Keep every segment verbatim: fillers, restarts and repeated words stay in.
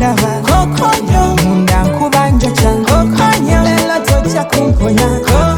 zigondaba kokonyo munda nkuba njocha kokonyo lelo tocha kumponya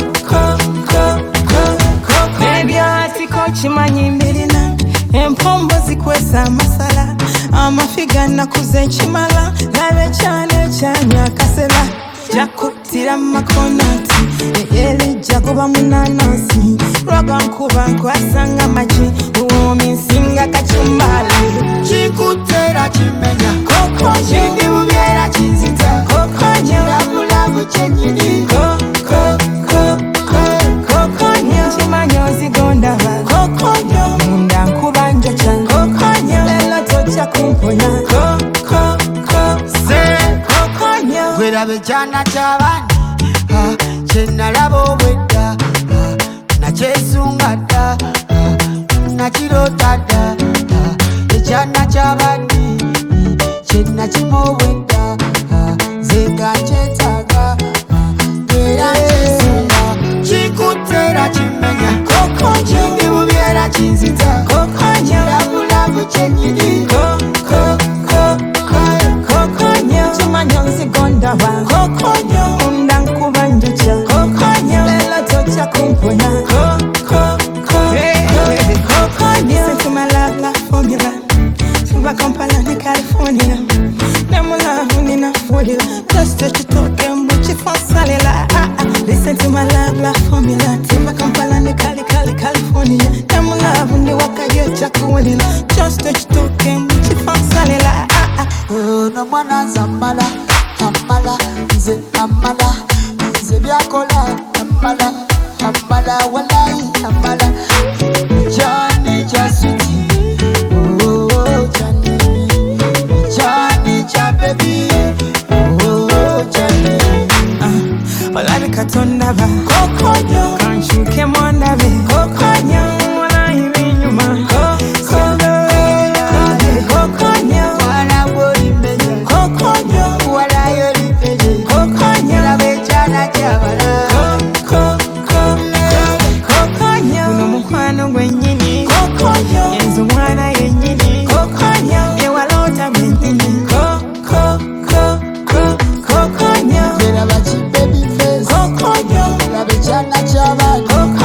chimanyi mbirina empombo zikwesa amasala amafiga nakuze nchimala labe cyane cyanya kasela jakutira makonati eyeli jagoba munanasi roga nkuba nkwasanga maji uomi nsinga kachumbala chikutera chimenya koko chindi bubyera chinzita koko nyabulabu chenyini koko kokonyo chimanyo zigondaba kokonyo munda nkuba njocha kokonyo lelo tocha kumponya kokonyo gwerabe kyana ky'abaana kyenalaba obwedda nakyesunga dda nakirota dda ekyana ky'abaani kyenakima obwedda zenga nkyetaaga era kyesunga kikutera kimenya kokonyo ndi bubyera kinzita kokonyo labulabu kyenyini chimanyo zigondaba kokonyo munda nkuba njocha kokonyo lelo tocha kumponya kokonyo sentumalala formula Tuva Kampala ni California Nemulavu nina folio Just touch it up and watch it for salila Listen to my love, love formula Tuva Kampala ni Cali, Cali, California Nemulavu ni waka yecha kuwadila Just touch it up and watch it for salila No mwana zambala, ambala, nze ambala, nze byakola, ambala, ambala, walai, ambala, Johnny Jasuti, oh Johnny, Johnny Jababy, oh Johnny. Walai katondaba, kokonyo, kanshuke mondabe, kokonyo, walai binyuma, kokonyo, kokonyo. Baby face, kokonyo, la bechana chaval.